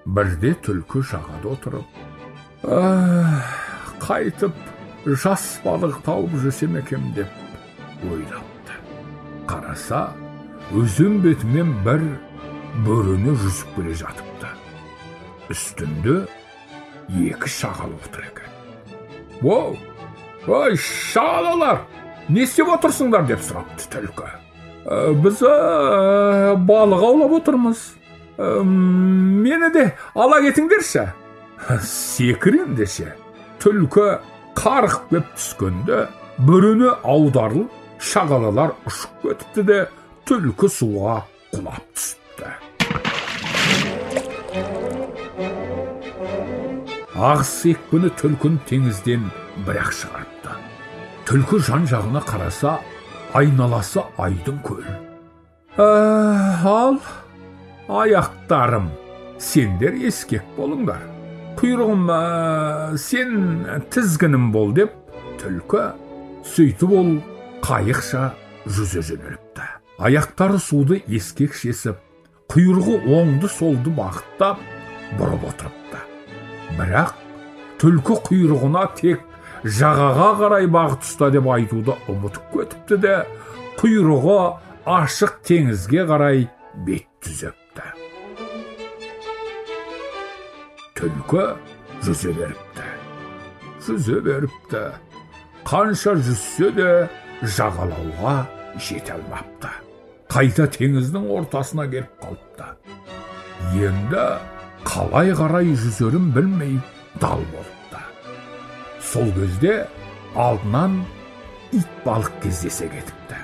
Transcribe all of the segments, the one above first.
Бірде түлкі жағада отырып, қайтып жас балық тауып жүрсем екен деп ойлапты. Қараса, өзен бетімен бір бөріні жүзіп келе жатыпты. Үстінде екі шағал отыр екен. Ой, шағалалар, не істеп отырсыңдар деп сұрапты түлкі. Біз балық аулап отырмыз. Мені де ала кетіңдерші. Секіріңдерші. Түлкі қарқып кеп түскенде бөріні аударылып, шағалалар ұшып кетіпті де түлкі суға құлап түсіпті. Ағыс екпіні түлкін теңізден бір-ақ шығарыпты. Түлкі жан жағына қараса, айналасы айдың көл. Ал, аяқтарым, сендер ескек болыңдар. Құйрығым, сен тізгінім бол деп, түлкі сөйтіп ол қайықша жүзе жөнеліпті. Аяқтары суды ескек шесіп, құйрығы оңды солды бағыттап бұрып отырыпты. Бірақ түлкі құйрығына тек жағаға қарай бағыт ұста деп айтуды ұмытып кетіпті де, құйрығы ашық теңізге қарай бет түзепті. Түлкі жүзе беріпті. Қанша жүзсе де жағалауға жете алмапты. Қайта теңіздің ортасына келіп қалыпты. Енді қалай қарай жүзерін білмей дал болыпты. Сол кезде алдынан ит балық кездесе кетіпті.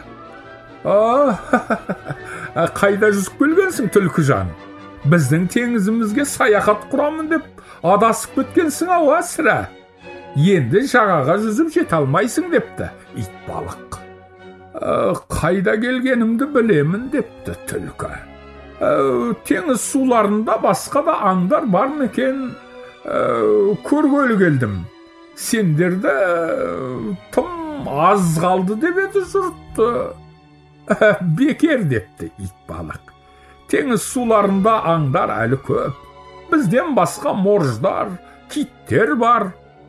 Қайда жүзіп келгенсің, түлкі жан? Біздің теңізімізге саяхат құрамын деп адасып кеткенсің ау сірә. Енді жағаға жүзіп жете алмайсың депті ит балық. Қайда келгенімді білемін депті түлкі. Теңіз суларында басқа да аңдар бар ма екен? Көргелі келдім. Сендерді тым аз қалды деп еді жұртты. Бекер депті ит балық. Теңіз суларында аңдар әлі көп. Бізден басқа морждар, киттер бар.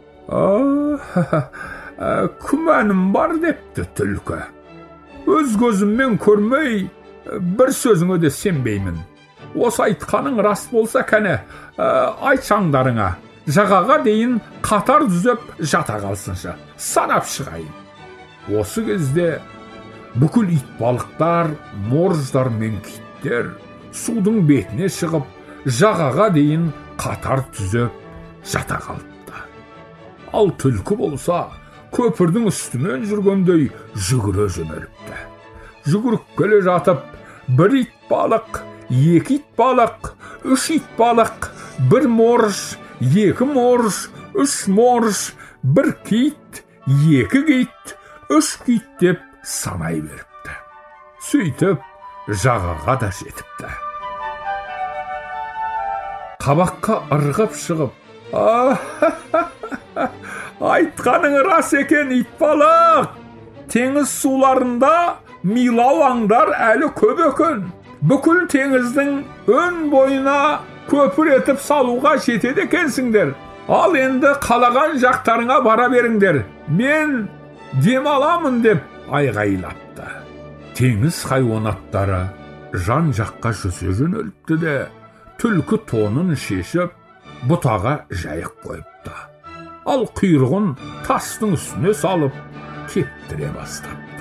Күмәнім бар депті түлкі. Өз көзіммен көрмей, бір сөзіңе де сенбеймін. Осы айтқаның рас болса кәне, айтсаңдарыңа, жағаға дейін қатар түзеп жата қалсыншы, санап шығайын. Осы кезде бүкіл ит балықтар, морждар мен киттер судың бетіне шығып, жағаға дейін қатар түзеп жата қалыпты. Ал түлкі болса, көпірдің үстімен жүргендей жүгіре жөнеліпті. Жүгіріп келе жатып, бір ит балық, екі ит балық, үш ит балық, бір морж, екі морж, үш морж, бір кит, екі кит, үш кит деп санай беріпті. Сөйтіп, жағаға да жетіпті. Қабаққа ырғып шығып, айтқаның рас екен ит балық. Теңіз суларында милау аңдар әлі көп екен. Бүкіл теңіздің өн бойына көпір етіп салуға жетеді екенсіңдер. Ал енді қалаған жақтарыңа бара беріңдер. Мен демаламын деп айғайлапты. Теңіз хайуанаттары жан жаққа жүзе жөнеліпті де, түлкі тонын шешіп, бұтаға жайық қойыпты. Ал құйрығын тастың үстіне салып, кептіре бастапты.